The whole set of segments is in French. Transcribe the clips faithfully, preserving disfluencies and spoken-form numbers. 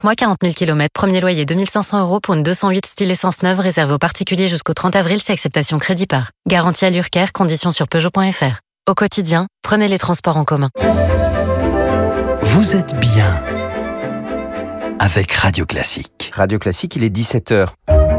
Mois quarante mille kilomètres, premier loyer deux mille cinq cents euros pour une deux cent huit style essence neuve réservée aux particuliers jusqu'au trente avril, c'est acceptation crédit par. Garantie à l'Urcaire, conditions sur Peugeot point F R. Au quotidien, prenez les transports en commun. Vous êtes bien avec Radio Classique. Radio Classique, il est dix-sept heures.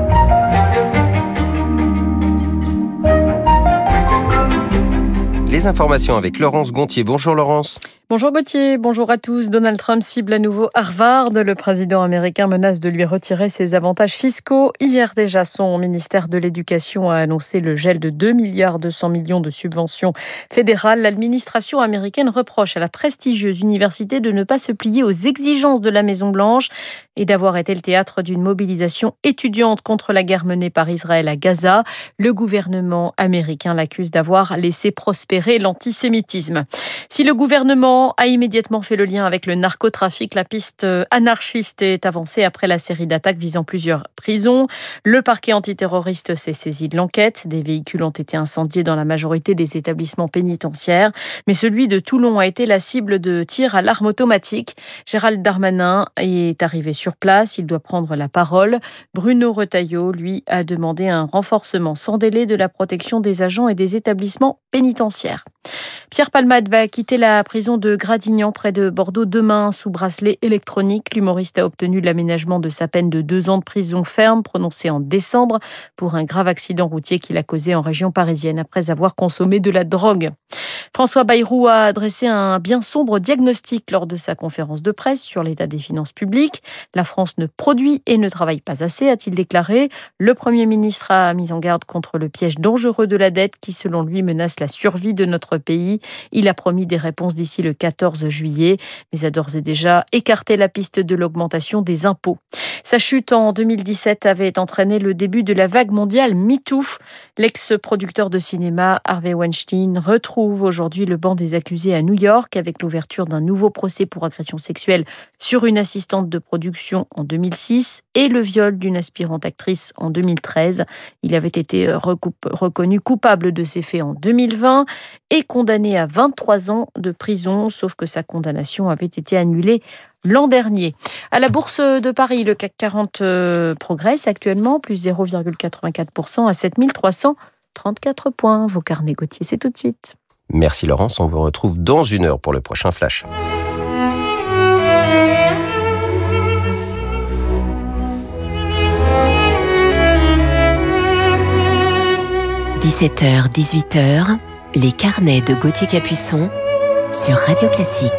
Les informations avec Laurence Gontier. Bonjour Laurence. Bonjour Gauthier, bonjour à tous. Donald Trump cible à nouveau Harvard. Le président américain menace de lui retirer ses avantages fiscaux. Hier déjà, son ministère de l'Éducation a annoncé le gel de deux milliards deux cents millions de subventions fédérales. L'administration américaine reproche à la prestigieuse université de ne pas se plier aux exigences de la Maison-Blanche et d'avoir été le théâtre d'une mobilisation étudiante contre la guerre menée par Israël à Gaza. Le gouvernement américain l'accuse d'avoir laissé prospérer l'antisémitisme. Si le gouvernement a immédiatement fait le lien avec le narcotrafic, la piste anarchiste est avancée après la série d'attaques visant plusieurs prisons. Le parquet antiterroriste s'est saisi de l'enquête. Des véhicules ont été incendiés dans la majorité des établissements pénitentiaires. Mais celui de Toulon a été la cible de tirs à l'arme automatique. Gérald Darmanin est arrivé sur place. Il doit prendre la parole. Bruno Retailleau, lui, a demandé un renforcement sans délai de la protection des agents et des établissements pénitentiaires. Pierre Palmade va quitter la prison de Gradignan près de Bordeaux demain sous bracelet électronique. L'humoriste a obtenu l'aménagement de sa peine de deux ans de prison ferme prononcée en décembre pour un grave accident routier qu'il a causé en région parisienne après avoir consommé de la drogue. François Bayrou a adressé un bien sombre diagnostic lors de sa conférence de presse sur l'état des finances publiques. La France ne produit et ne travaille pas assez, a-t-il déclaré. Le Premier ministre a mis en garde contre le piège dangereux de la dette qui, selon lui, menace la survie de notre pays. Il a promis des réponses d'ici le quatorze juillet, mais a d'ores et déjà écarté la piste de l'augmentation des impôts. Sa chute en deux mille dix-sept avait entraîné le début de la vague mondiale MeToo. L'ex-producteur de cinéma Harvey Weinstein retrouve aujourd'hui le banc des accusés à New York avec l'ouverture d'un nouveau procès pour agression sexuelle sur une assistante de production en deux mille six et le viol d'une aspirante actrice en deux mille treize. Il avait été recoupe, reconnu coupable de ces faits en deux mille vingt et condamné à vingt-trois ans de prison, sauf que sa condamnation avait été annulée l'an dernier. À la Bourse de Paris, le C A C quarante euh, progresse actuellement, plus zéro virgule quatre-vingt-quatre pour cent à sept mille trois cent trente-quatre points. Vos carnets Gauthier, c'est tout de suite. Merci Laurence, on vous retrouve dans une heure pour le prochain Flash. dix-sept heures, dix-huit heures, les carnets de Gauthier Capuçon sur Radio Classique.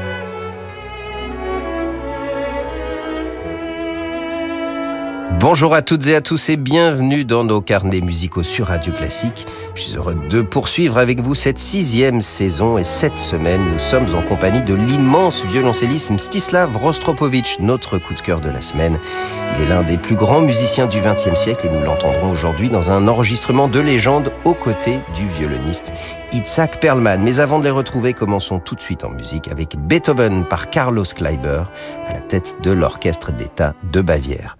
Bonjour à toutes et à tous et bienvenue dans nos carnets musicaux sur Radio Classique. Je suis heureux de poursuivre avec vous cette sixième saison et cette semaine, nous sommes en compagnie de l'immense violoncelliste Mstislav Rostropovitch, notre coup de cœur de la semaine. Il est l'un des plus grands musiciens du vingtième siècle et nous l'entendrons aujourd'hui dans un enregistrement de légende aux côtés du violoniste Itzhak Perlman. Mais avant de les retrouver, commençons tout de suite en musique avec Beethoven par Carlos Kleiber à la tête de l'Orchestre d'État de Bavière.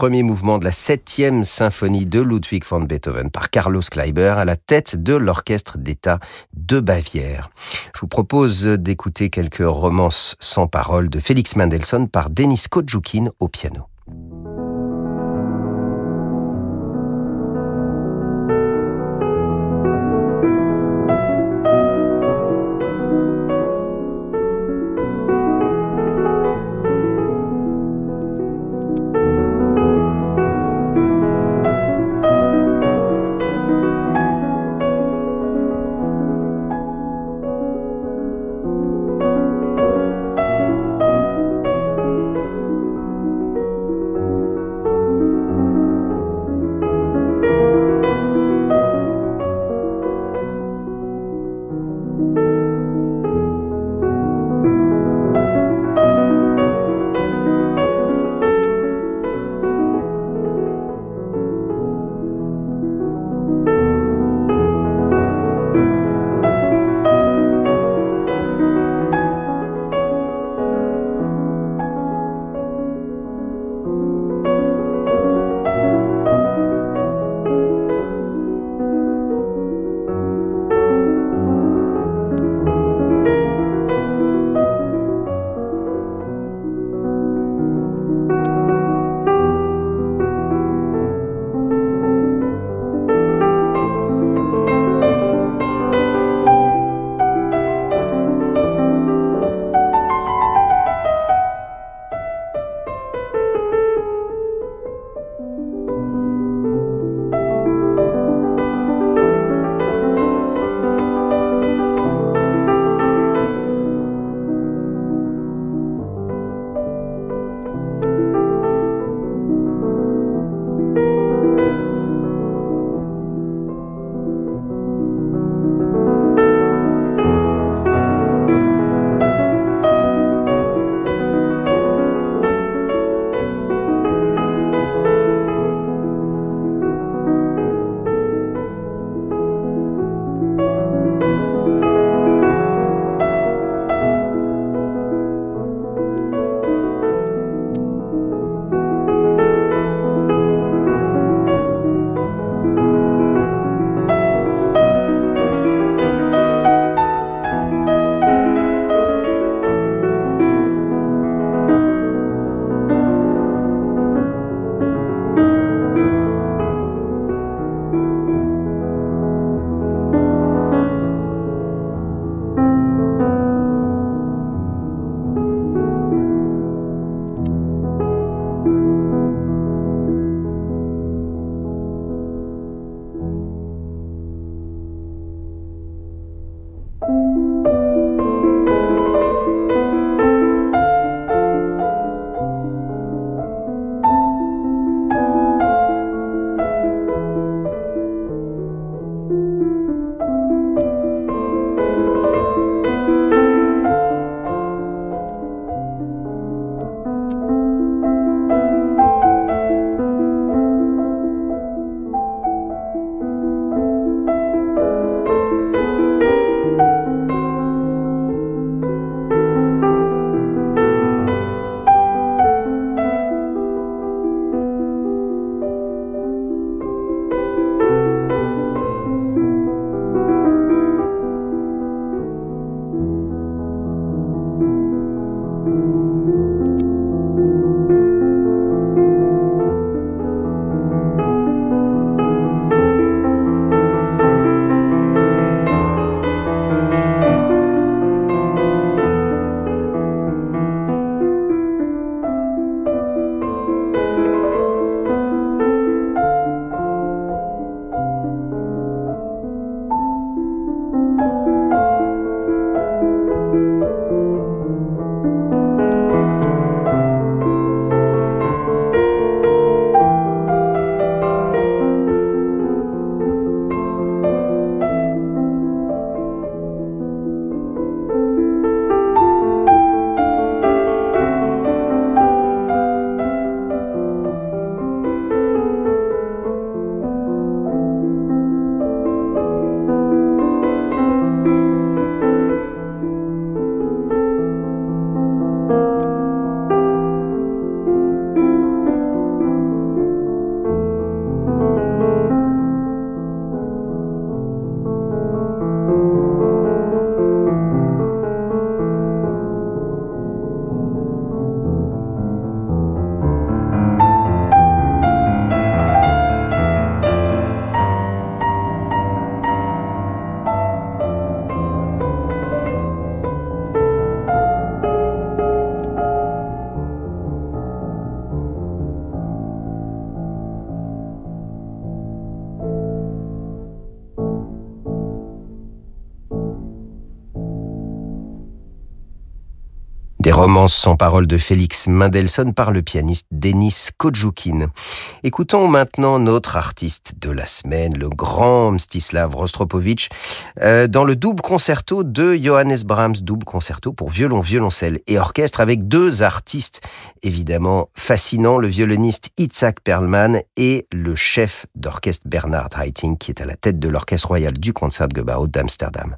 premier mouvement de la septième symphonie de Ludwig van Beethoven par Carlos Kleiber à la tête de l'orchestre d'État de Bavière. Je vous propose d'écouter quelques romances sans paroles de Félix Mendelssohn par Denis Kojoukin au piano. Romance sans parole de Félix Mendelssohn par le pianiste Denis Kojoukine. Écoutons maintenant notre artiste de la semaine, le grand Mstislav Rostropovitch, euh, dans le double concerto de Johannes Brahms, double concerto pour violon, violoncelle et orchestre, avec deux artistes évidemment fascinants, le violoniste Itzhak Perlman et le chef d'orchestre Bernard Haitink, qui est à la tête de l'orchestre royal du Concertgebouw d'Amsterdam.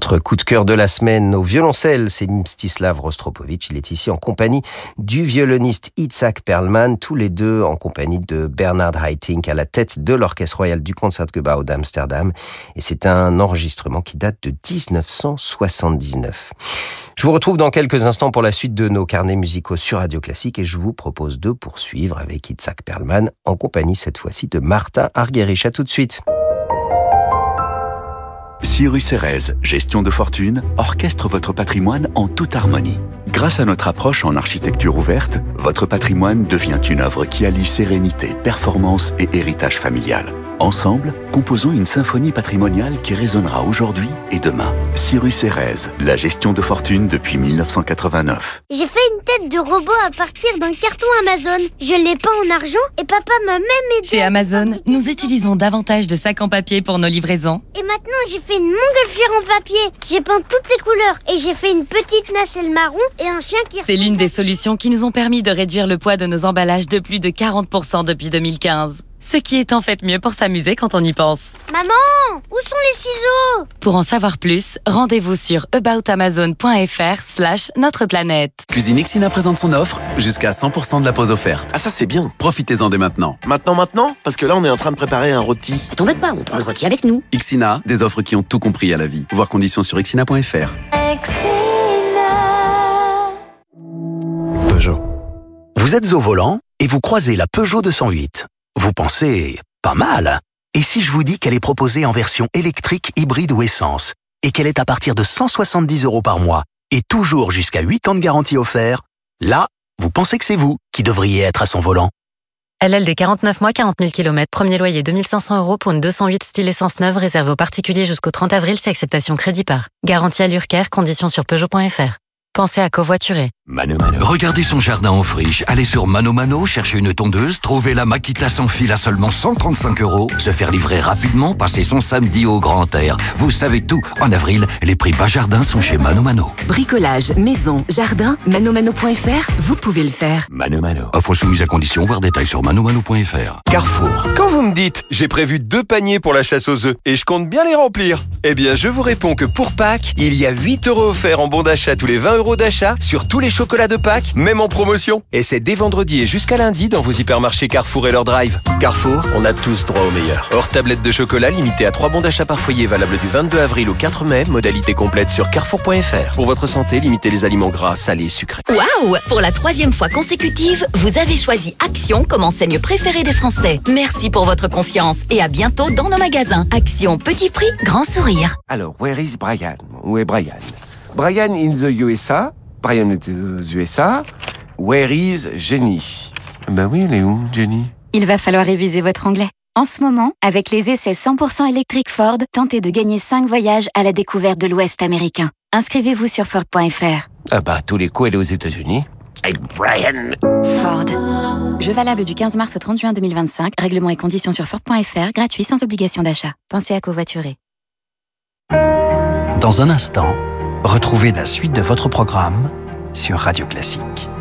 Notre coup de cœur de la semaine au violoncelle, c'est Mstislav Rostropovitch. Il est ici en compagnie du violoniste Itzhak Perlman, tous les deux en compagnie de Bernard Haitink à la tête de l'Orchestre Royal du Concertgebouw d'Amsterdam. Et c'est un enregistrement qui date de dix-neuf cent soixante-dix-neuf. Je vous retrouve dans quelques instants pour la suite de nos carnets musicaux sur Radio Classique et je vous propose de poursuivre avec Itzhak Perlman en compagnie cette fois-ci de Martin Argerich. À tout de suite. Cyrus Erez, gestion de fortune, orchestre votre patrimoine en toute harmonie. Grâce à notre approche en architecture ouverte, votre patrimoine devient une œuvre qui allie sérénité, performance et héritage familial. Ensemble, composons une symphonie patrimoniale qui résonnera aujourd'hui et demain. Cyrus Erez, la gestion de fortune depuis mille neuf cent quatre-vingt-neuf. J'ai fait une tête de robot à partir d'un carton Amazon. Je l'ai peint en argent et papa m'a même aidé. Chez Amazon, nous utilisons davantage de sacs en papier pour nos livraisons. Et maintenant, j'ai fait une montgolfière en papier. J'ai peint toutes les couleurs et j'ai fait une petite nacelle marron et un chien qui... C'est l'une des solutions qui nous ont permis de réduire le poids de nos emballages de plus de quarante pour cent depuis deux mille quinze. Ce qui est en fait mieux pour s'amuser quand on y pense. Maman, où sont les ciseaux? Pour en savoir plus, rendez-vous sur aboutamazon.fr slash notre planète. Cuisine Ixina présente son offre, jusqu'à cent pour cent de la pause offerte. Ah ça c'est bien. Profitez-en dès maintenant. Maintenant, maintenant? Parce que là on est en train de préparer un rôti. T'embête pas, on prend le rôti avec nous. Ixina, des offres qui ont tout compris à la vie. Voir conditions sur ixina point f r. Peugeot. Vous êtes au volant et vous croisez la Peugeot deux cent huit. Vous pensez, pas mal. Et si je vous dis qu'elle est proposée en version électrique, hybride ou essence, et qu'elle est à partir de cent soixante-dix euros par mois, et toujours jusqu'à huit ans de garantie offert, là, vous pensez que c'est vous qui devriez être à son volant. L L D quarante-neuf mois, quarante mille kilomètres, premier loyer deux mille cinq cents euros pour une deux cent huit style essence neuve réservée aux particuliers jusqu'au trente avril, c'est acceptation crédit par. Garantie à l'Urcaire, conditions sur Peugeot point F R. Pensez à covoiturer. Mano Mano. Regardez son jardin en friche. Allez sur Mano Mano, chercher une tondeuse, trouver la Makita sans fil à seulement cent trente-cinq euros, se faire livrer rapidement, passer son samedi au grand air. Vous savez tout. En avril, les prix bas jardin sont chez Mano Mano. Bricolage, maison, jardin, manomano point f r, vous pouvez le faire. Mano Mano. Offre soumise à condition, voir détails sur manomano point f r. Carrefour. Quand vous me dites « j'ai prévu deux paniers pour la chasse aux œufs et je compte bien les remplir », eh bien je vous réponds que pour Pâques, il y a huit euros offerts en bon d'achat tous les vingt euros d'achat sur tous les chocolats de Pâques, même en promotion. Et c'est dès vendredi et jusqu'à lundi dans vos hypermarchés Carrefour et leur drive. Carrefour, on a tous droit au meilleur. Hors tablette de chocolat limitée à trois bons d'achat par foyer, valable du vingt-deux avril au quatre mai, modalité complète sur carrefour point f r. Pour votre santé, limitez les aliments gras, salés et sucrés. Waouh! Pour la troisième fois consécutive, vous avez choisi Action comme enseigne préférée des Français. Merci pour votre confiance et à bientôt dans nos magasins. Action, petit prix, grand sourire. Alors, where is Brian? Où est Brian? Brian in the U S A. Brian est aux U S A. Where is Jenny? Ben oui, elle est où, Jenny? Il va falloir réviser votre anglais. En ce moment, avec les essais cent pour cent électriques Ford, tentez de gagner cinq voyages à la découverte de l'Ouest américain. Inscrivez-vous sur Ford point f r. Ah bah, tous les coups, elle est aux États-Unis. Hey, Brian! Ford. Jeu valable du quinze mars au trente juin deux mille vingt-cinq. Règlements et conditions sur Ford point f r. Gratuit sans obligation d'achat. Pensez à covoiturer. Dans un instant, retrouvez la suite de votre programme sur Radio Classique.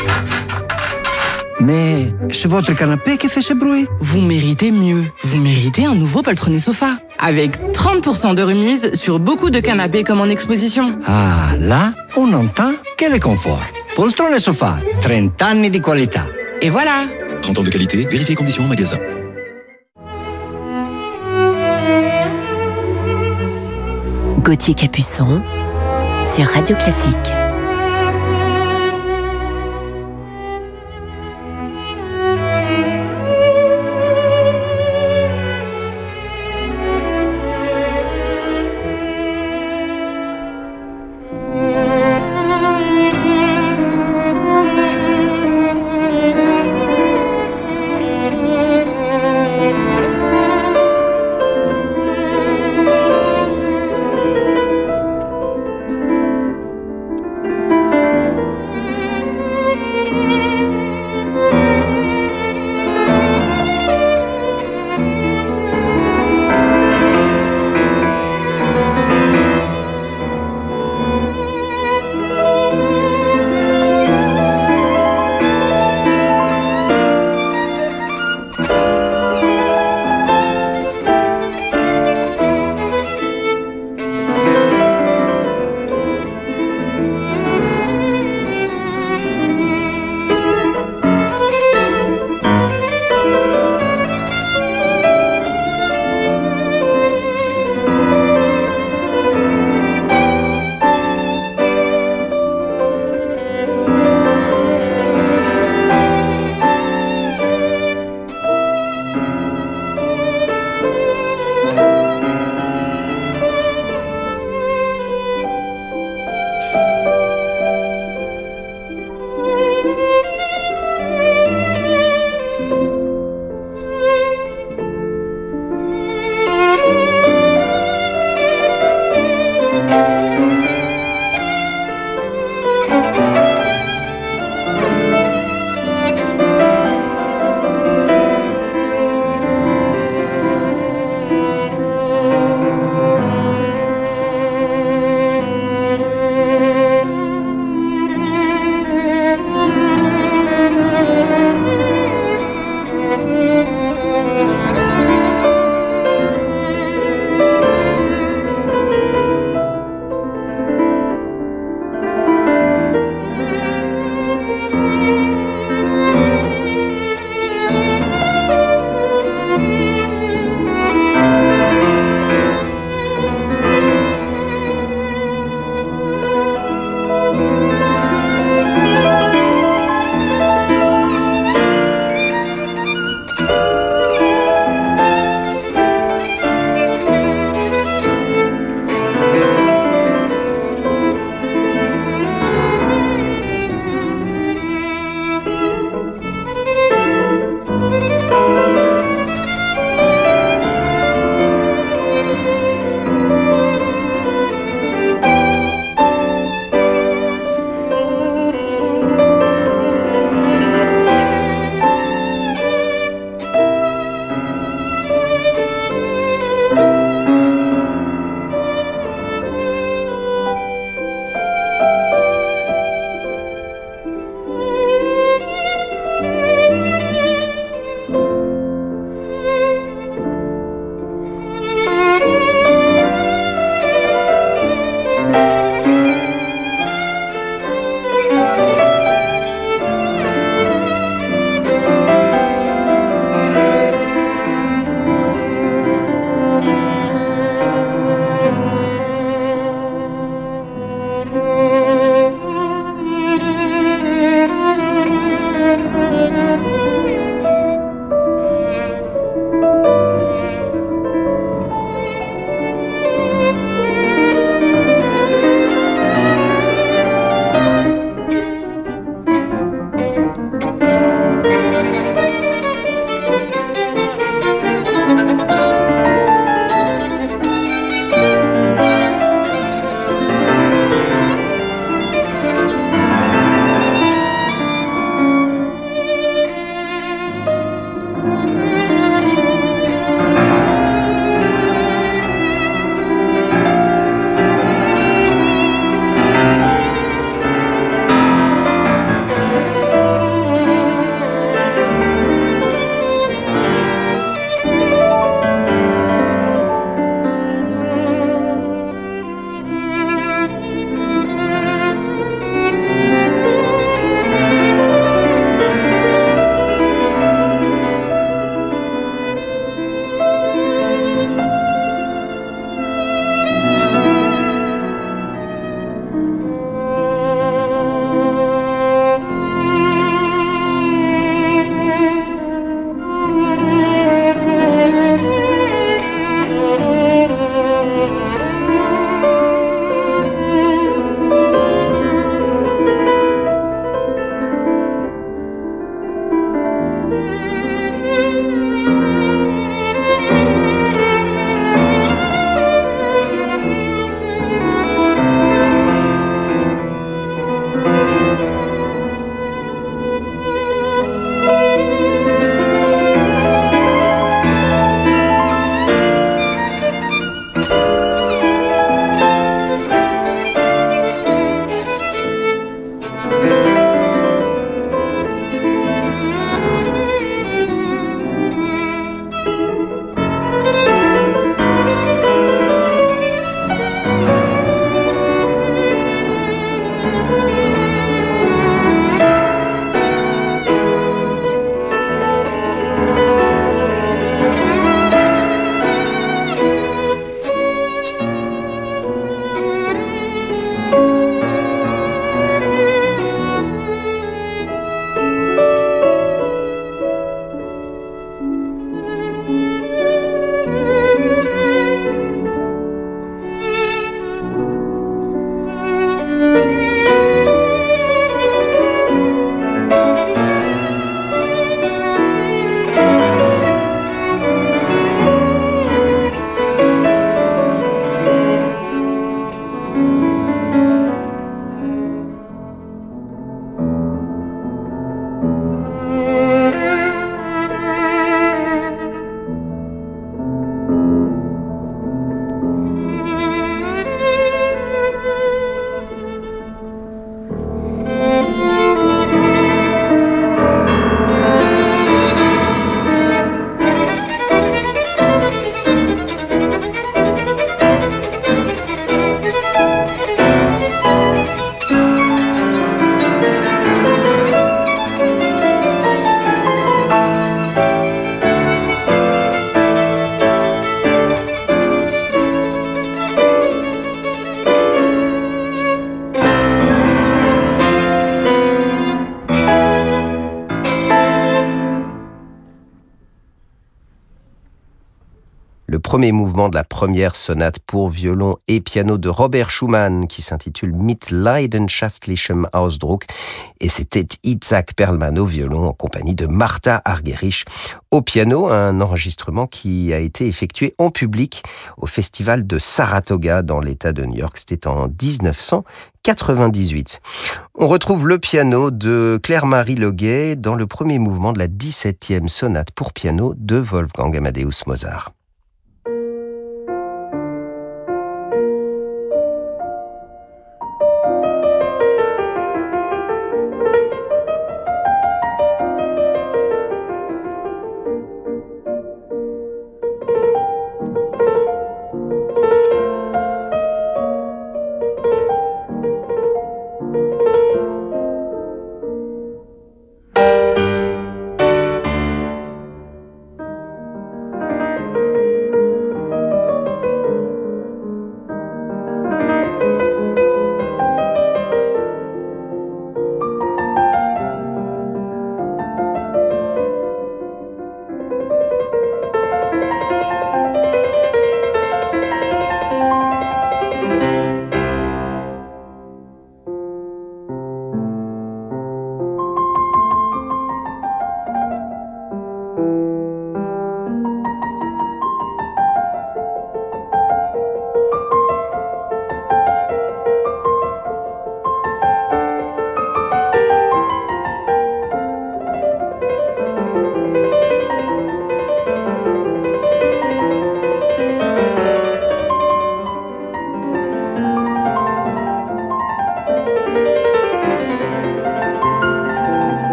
Mais c'est votre canapé qui fait ce bruit. Vous méritez mieux. Vous méritez un nouveau poltronné sofa. Avec trente pour cent de remise sur beaucoup de canapés comme en exposition. Ah, là, on entend quel est confort. Poltrone sofa, trente anni di qualità. Et voilà. trente ans de qualité, vérifiez conditions en magasin. Gauthier Capuçon sur Radio Classique. Le premier mouvement de la première sonate pour violon et piano de Robert Schumann qui s'intitule Mit leidenschaftlichem Ausdruck, et c'était Itzhak Perlman au violon en compagnie de Martha Argerich au piano, un enregistrement qui a été effectué en public au festival de Saratoga dans l'État de New York. C'était en dix-neuf cent quatre-vingt-dix-huit. On retrouve le piano de Claire-Marie Leguet dans le premier mouvement de la dix-septième sonate pour piano de Wolfgang Amadeus Mozart.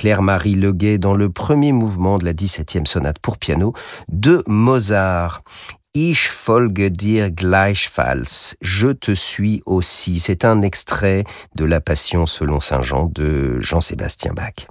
Claire-Marie Leguet dans le premier mouvement de la dix-septième sonate pour piano de Mozart. Ich folge dir gleichfalls, je te suis aussi. C'est un extrait de la Passion selon Saint Jean de Jean-Sébastien Bach.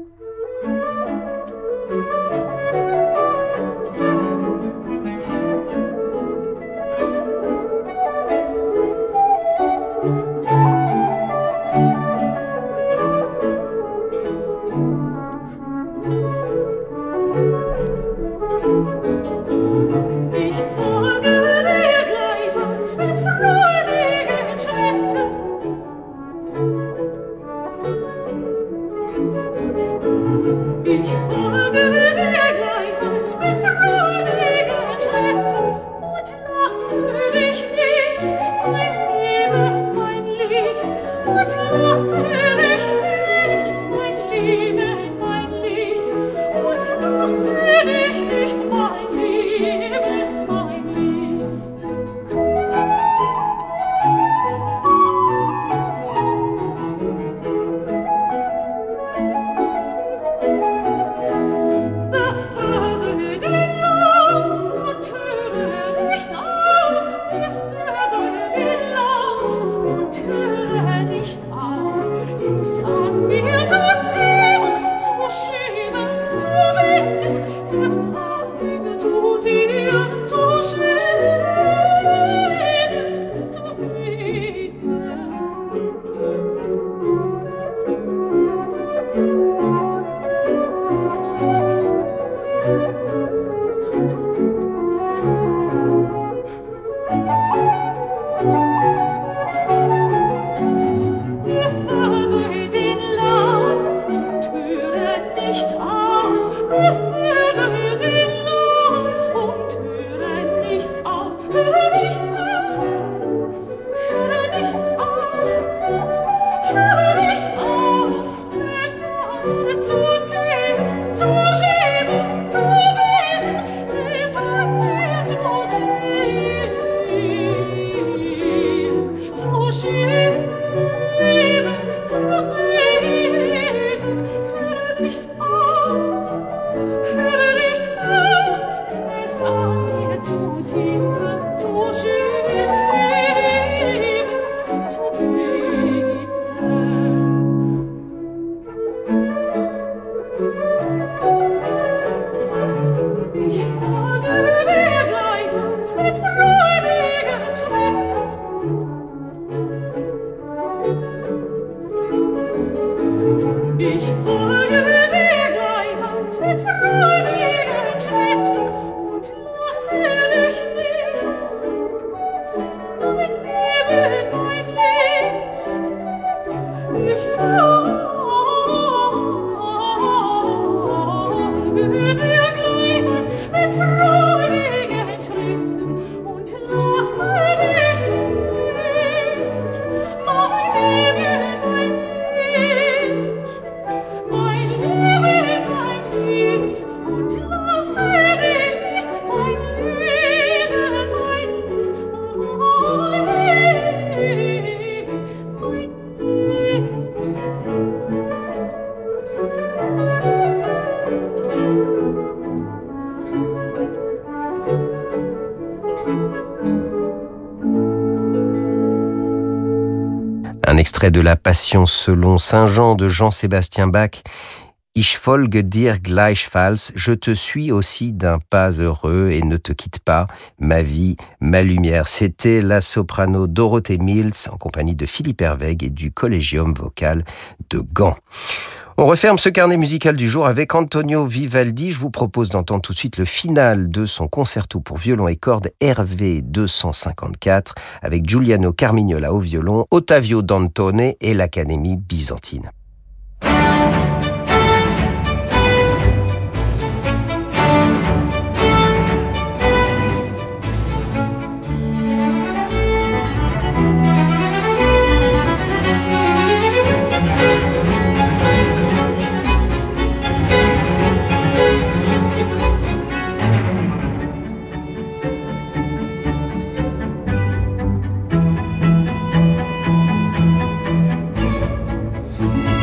Un extrait de la Passion selon Saint Jean de Jean-Sébastien Bach. Ich folge dir gleichfalls, je te suis aussi d'un pas heureux et ne te quitte pas, ma vie, ma lumière. C'était la soprano Dorothée Mills en compagnie de Philippe Herweg et du Collegium vocal de Gand. On referme ce carnet musical du jour avec Antonio Vivaldi. Je vous propose d'entendre tout de suite le final de son concerto pour violon et cordes R V deux cent cinquante-quatre avec Giuliano Carmignola au violon, Ottavio Dantone et l'Académie byzantine. Thank you.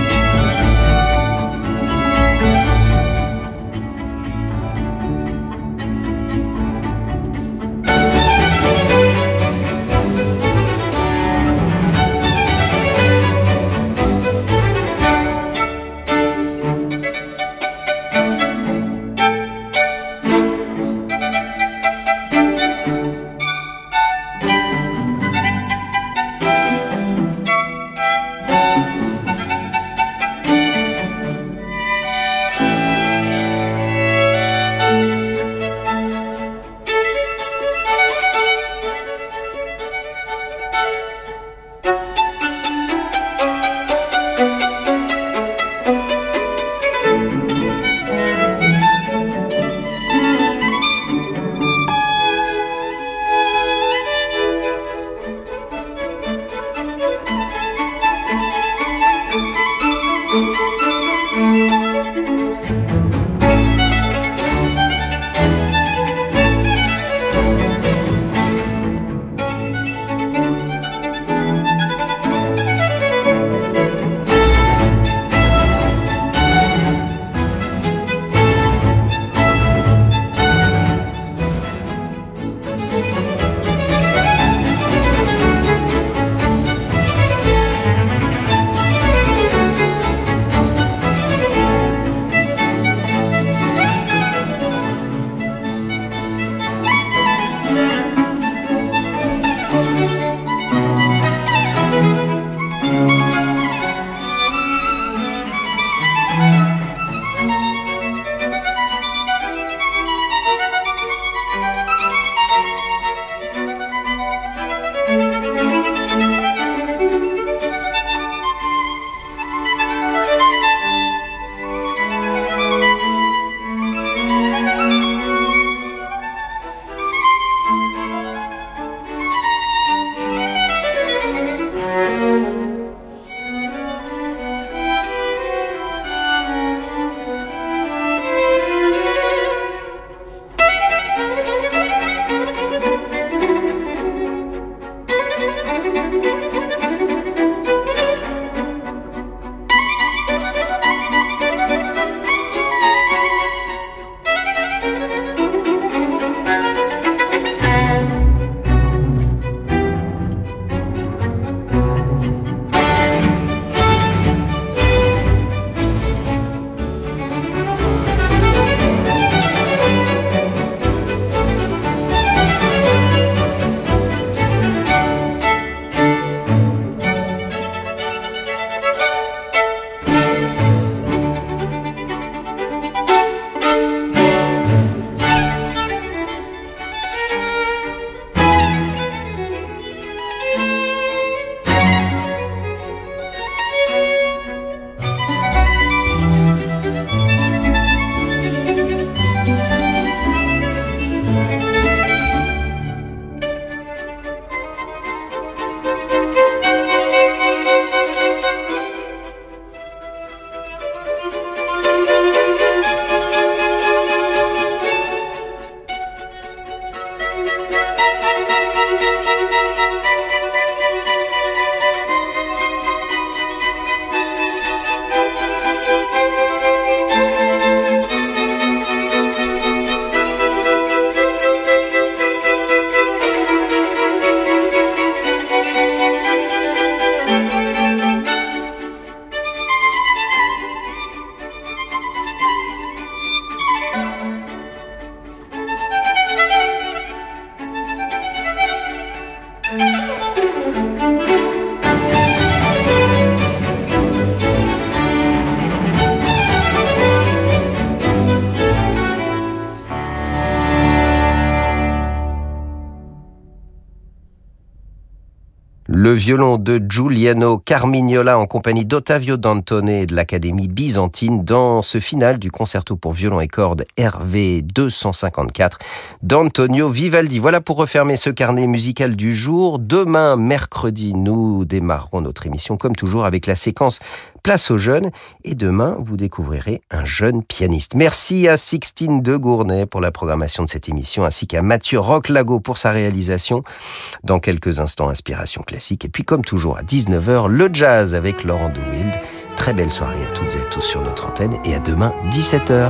Le violon de Giuliano Carmignola en compagnie d'Ottavio Dantone et de l'Académie byzantine dans ce final du concerto pour violon et cordes R V deux cent cinquante-quatre d'Antonio Vivaldi. Voilà pour refermer ce carnet musical du jour. Demain, mercredi, nous démarrerons notre émission comme toujours avec la séquence Place aux jeunes. Et demain, vous découvrirez un jeune pianiste. Merci à Sixtine de Gournay pour la programmation de cette émission, ainsi qu'à Mathieu Roclago pour sa réalisation. Dans quelques instants, Inspiration classique. Et puis, comme toujours, à dix-neuf heures, le jazz avec Laurent de Wild. Très belle soirée à toutes et à tous sur notre antenne. Et à demain, dix-sept heures.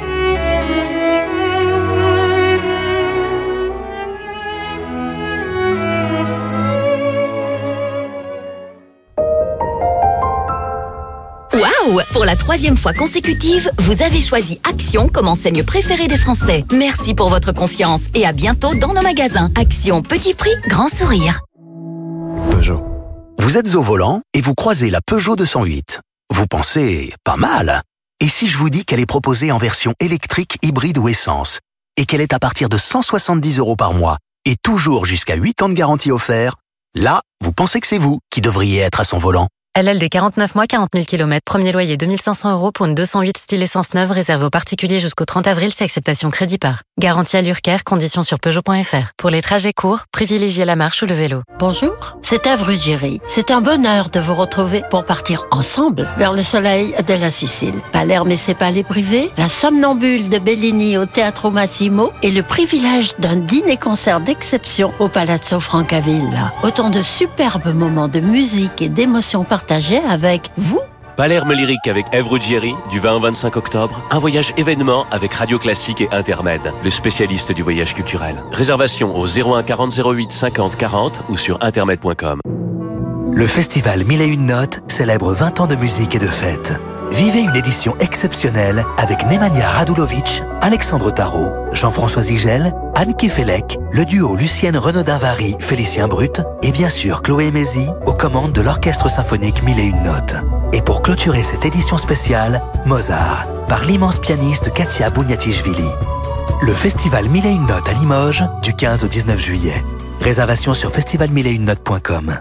Waouh! Pour la troisième fois consécutive, vous avez choisi Action comme enseigne préférée des Français. Merci pour votre confiance et à bientôt dans nos magasins. Action, petit prix, grand sourire. Peugeot. Vous êtes au volant et vous croisez la Peugeot deux cent huit. Vous pensez, pas mal. Et si je vous dis qu'elle est proposée en version électrique, hybride ou essence, et qu'elle est à partir de cent soixante-dix euros par mois, et toujours jusqu'à huit ans de garantie offert, là, vous pensez que c'est vous qui devriez être à son volant. L L D quarante-neuf mois, quarante mille kilomètres, premier loyer deux mille cinq cents euros pour une deux cent huit style essence neuve réservée aux particuliers jusqu'au trente avril, c'est acceptation crédit par. Garantie à l'Urcaire, conditions sur Peugeot point F R. Pour les trajets courts, privilégiez la marche ou le vélo. Bonjour, c'est Ève Ruggieri. C'est un bonheur de vous retrouver pour partir ensemble vers le soleil de la Sicile. Palerme et ses palais privés, la somnambule de Bellini au Teatro Massimo et le privilège d'un dîner-concert d'exception au Palazzo Francavilla. Autant de superbes moments de musique et d'émotions partagées avec vous. Palerme lyrique avec Ève Ruggieri, du vingt au vingt-cinq octobre. Un voyage événement avec Radio Classique et Intermed, le spécialiste du voyage culturel. Réservation au zéro un quarante zéro huit cinquante quarante ou sur intermed point com. Le festival Mille et une notes célèbre vingt ans de musique et de fêtes. Vivez une édition exceptionnelle avec Nemanja Radulovic, Alexandre Tarot, Jean-François Zigel, Anne Kefelec, le duo Lucienne Renaudin-Vary, Félicien Brut et bien sûr Chloé Mézy aux commandes de l'Orchestre symphonique Mille et une notes. Et pour clôturer cette édition spéciale, Mozart, par l'immense pianiste Katia Bouniatichvili. Le festival Mille et une notes à Limoges, du quinze au dix-neuf juillet. Réservation sur festival mille et une notes point com.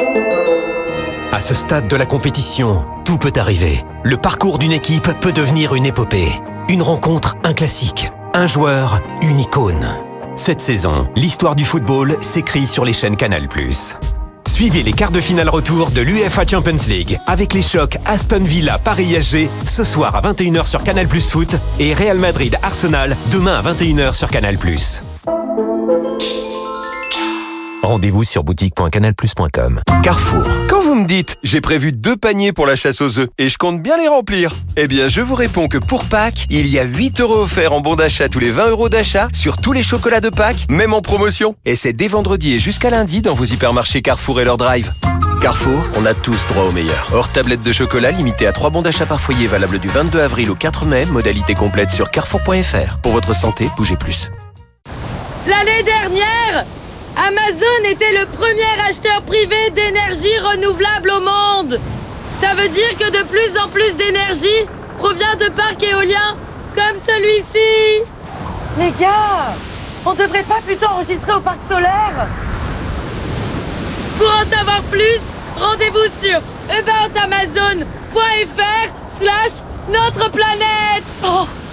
À ce stade de la compétition, tout peut arriver. Le parcours d'une équipe peut devenir une épopée. Une rencontre, un classique. Un joueur, une icône. Cette saison, l'histoire du football s'écrit sur les chaînes Canal plus. Suivez les quarts de finale retour de l'UEFA Champions League avec les chocs Aston Villa Paris S G ce soir à vingt et une heures sur Canal plus Foot et Real Madrid Arsenal demain à vingt et une heures sur Canal plus. Rendez-vous sur boutique point canal plus point com. Carrefour. Quand vous me dites « j'ai prévu deux paniers pour la chasse aux œufs et je compte bien les remplir », eh bien je vous réponds que pour Pâques, il y a huit euros offerts en bon d'achat tous les vingt euros d'achat sur tous les chocolats de Pâques, même en promotion. Et c'est dès vendredi et jusqu'à lundi dans vos hypermarchés Carrefour et leur drive. Carrefour, on a tous droit au meilleur. Hors tablette de chocolat limitée à trois bons d'achat par foyer valable du vingt-deux avril au quatre mai, modalité complète sur carrefour point F R. Pour votre santé, bougez plus. L'année dernière, Amazon était le premier acheteur privé d'énergie renouvelable au monde. Ça veut dire que de plus en plus d'énergie provient de parcs éoliens comme celui-ci. Les gars, on devrait pas plutôt enregistrer au parc solaire? Pour en savoir plus, rendez-vous sur about amazon point F R slash notre planète. Oh